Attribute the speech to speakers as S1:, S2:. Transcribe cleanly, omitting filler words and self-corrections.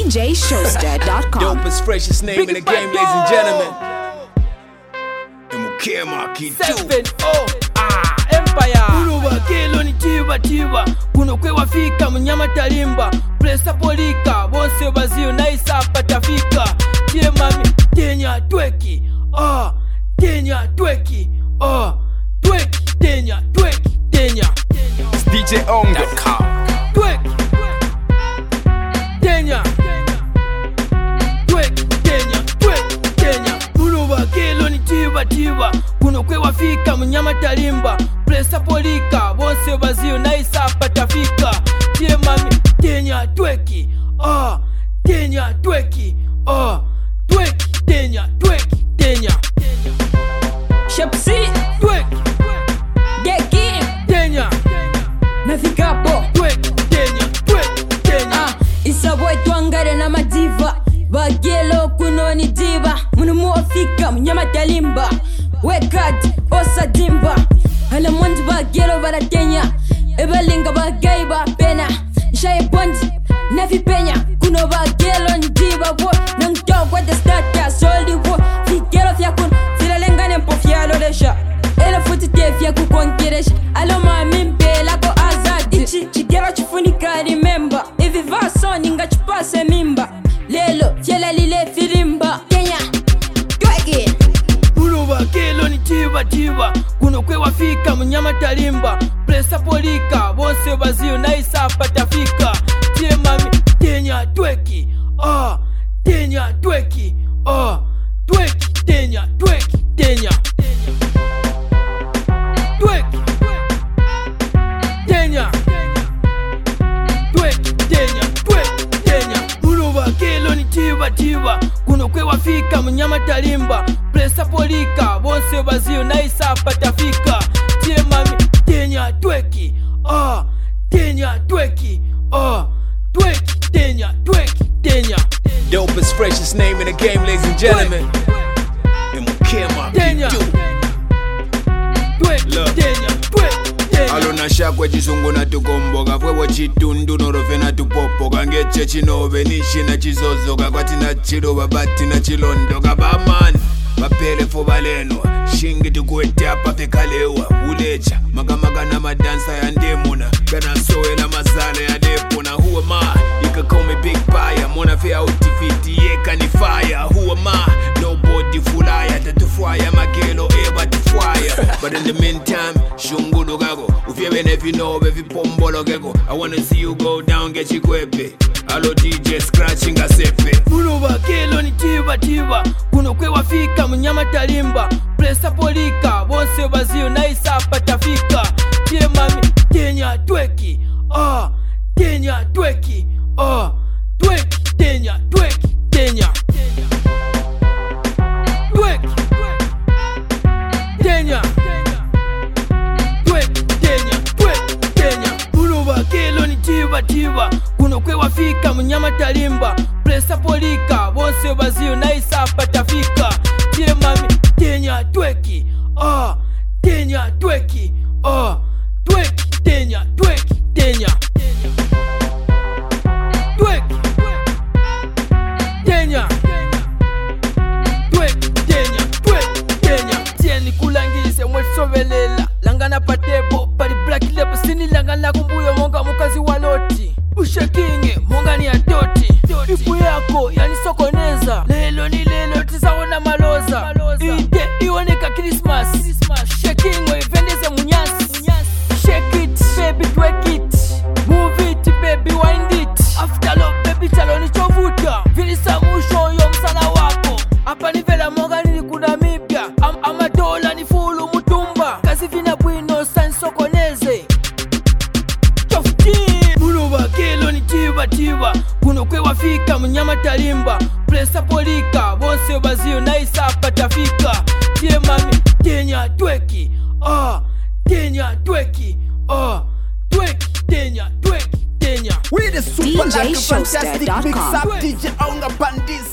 S1: DJShowster.com.
S2: Dopest, freshest name in the game, ladies and gentlemen.
S3: Empire Uruba kelo ni tiba kuno kwe wafika mnyama talimba Presa polika bonse bazio naisa patafika Tie mami tenya tweki Tenya tweki Tweki tenya tweki tenya
S2: DJ Onga
S3: Tweki Tenya Tweki tenya tweki tenya Uruba kelo ni tiba kuno kwe wafika mnyama talimba Presa polika bonse bazio naisa patafika Tie mami tenya tweki Tenya tweki Tweki tenya tweki tenya
S4: Shepsi
S3: Tweki
S4: Geki
S3: tenya
S4: Nafikapo
S3: Tweki tenya tweki tenya
S4: Isa boy tuangare na madiva Bagelo kuno ni diva Munu muofika mnyama talimba Wekati osa dimba Hala mwanzi bagelo bara tenya Ebalinga bagaiba pena Nishaye bondi nefi penya Kuno bagelo ni diva wo Nangyo kwa the start ya soldi wo Figelo fya kun Filalenga nempo fya lolesha Ela futi te fya kukonkiresha Alo mamimpe lako azadi Ichi chigero chifunika remember Ivi vaso ninga chipase mimba Lelo fiela lile filimba Kenya Tweki
S3: Uruba kelo ni tiba kuno kwe wafika mnyama talimba Presa polika bonse bazio naisa patafika Tie mami tenya tweki Tenya tweki Tweki tenya tweki tenya Tweki Tenya Tweki tenya tweki tenya Uruba kelo ni tiba kuno kwe wafika mnyama talimba Presa polika bonse bazio naisa patafika Tie mami tenya tweki Tenya tweki Tweki tenya tweki tenya
S2: Dopest, freshest name in the game, ladies and gentlemen.
S3: Tenya Tweki tenya tweki tenya
S2: Alona shakwe chisungu na tukomboka Fwewo chitundu norofe na tupopoka Ngeche chinove nishina chizozoka Kwati na chiroba bati na chilondoka Baman Bapele fo balenwa Shingi tukwete apa fekalewa Ulecha Magamaka na madansa ya ndemuna Gana soela mazale ya depona Who am I? You can call me Big Pie Mona fe autifiti yeka ni fire Who am I? Nobody fulaya Tatufwaya magelo eba tufwaya But in the meantime Shungulu gago Ufyebe nefi nobe vipombolo gego I wanna see you go down get chikwepe Hello DJ scratching a sepe
S3: Uruba kelo ni tiba kuno kwe wafika mnyama talimba Presa polika bonse bazio naisa patafika Tie mami tenya tweki Tenya tweki Tweki tenya tweki tenya Tweki Tenya Tweki tenya tweki tenya Uruba kelo ni tiba kuno kwe wafika mnyama talimba Presa polika bonse bazio naisa patafika Tie mami tenya tweki Tenya tweki Tweki tenya tweki tenya Tweki Tenya Tweki tenya tweki tenya Tieni kulangise mwesovelela Langana patebo pari black label Sini langana kumbuyo monga mukazi waloti Ushekinge monga ni adoti Ipu yako yani sokoneza Lelo ni lelo tizaona maloza Ide iwoneka Christmas Shekingo ivendeze munyasi Shake it baby twerk it Move it baby wind it After love baby chalo ni chovuta Vilisa musho yo msana wako Hapa ni vela monga nili kuna mipya Amadola ni fulu mutumba Kazi vina bwino san sokoneze Uruba kelo ni tiba kuno kwe wafika mnyama talimba Presa polika bonse bazio naisa patafika Tie mami tenya tweki Tenya tweki Tweki tenya tweki tenya
S1: DJShowster.com.
S5: DJ Onga Bandis